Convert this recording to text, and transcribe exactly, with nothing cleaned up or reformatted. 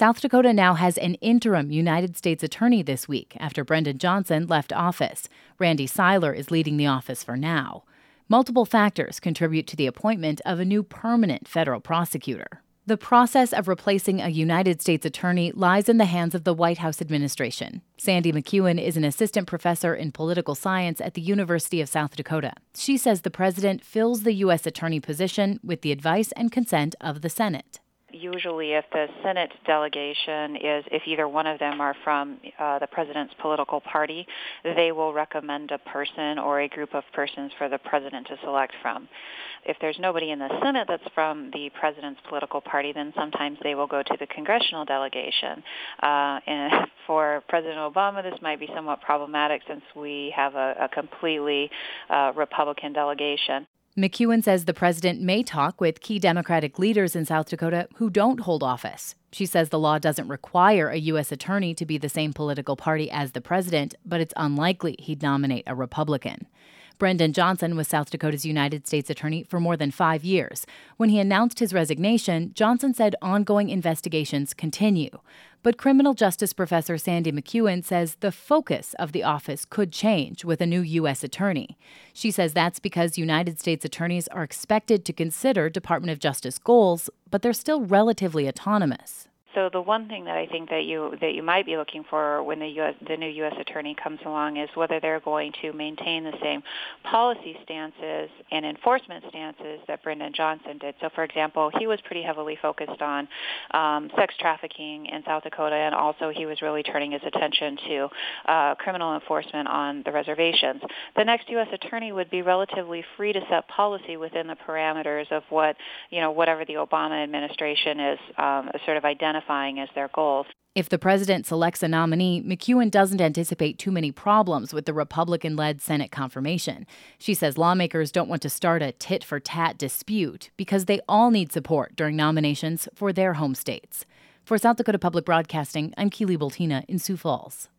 South Dakota now has an interim United States attorney this week after Brendan Johnson left office. Randy Seiler is leading the office for now. Multiple factors contribute to the appointment of a new permanent federal prosecutor. The process of replacing a United States attorney lies in the hands of the White House administration. Sandy McEwen is an assistant professor in political science at the University of South Dakota. She says the president fills the U S attorney position with the advice and consent of the Senate. Usually if the Senate delegation is, if either one of them are from uh, the president's political party, they will recommend a person or a group of persons for the president to select from. If there's nobody in the Senate that's from the president's political party, then sometimes they will go to the congressional delegation. Uh, and for President Obama, this might be somewhat problematic since we have a, a completely uh, Republican delegation. McEwen says the president may talk with key Democratic leaders in South Dakota who don't hold office. She says the law doesn't require a U S attorney to be the same political party as the president, but it's unlikely he'd nominate a Republican. Brendan Johnson was South Dakota's United States attorney for more than five years. When he announced his resignation, Johnson said ongoing investigations continue. But criminal justice professor Sandy McEwen says the focus of the office could change with a new U S attorney. She says that's because United States attorneys are expected to consider Department of Justice goals, but they're still relatively autonomous. So the one thing that I think that you that you might be looking for when the U S the new U S attorney comes along is whether they're going to maintain the same policy stances and enforcement stances that Brendan Johnson did. So, for example, he was pretty heavily focused on um, sex trafficking in South Dakota, and also he was really turning his attention to uh, criminal enforcement on the reservations. The next U S attorney would be relatively free to set policy within the parameters of what, you know, whatever the Obama administration is um, sort of identifying as their goals. If the president selects a nominee, McEwen doesn't anticipate too many problems with the Republican-led Senate confirmation. She says lawmakers don't want to start a tit-for-tat dispute because they all need support during nominations for their home states. For South Dakota Public Broadcasting, I'm Keely Bultina in Sioux Falls.